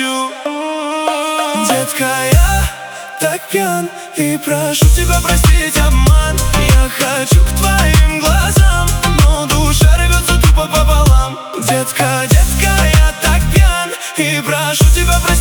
хочу. Детка, я так пьян и прошу тебя простить обман. Я хочу к твоим глазам, но душа рвется тупо пополам. Детка, детка, я так пьян и прошу тебя простить